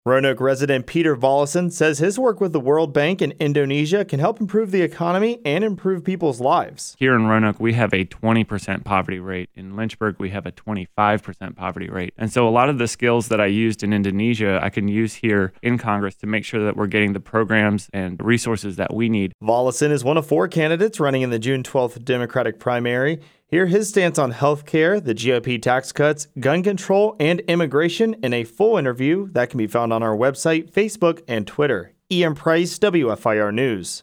Roanoke resident Peter Volleson says his work with the World Bank in Indonesia can help improve the economy and improve people's lives. Here in Roanoke, we have a 20% poverty rate. In Lynchburg, we have a 25% poverty rate. And so a lot of the skills that I used in Indonesia, I can use here in Congress to make sure that we're getting the programs and resources that we need. Volleson is one of 4 candidates running in the June 12th Democratic primary. Hear his stance on health care, the GOP tax cuts, gun control, and immigration in a full interview that can be found on our website, Facebook, and Twitter. Ian Price, WFIR News.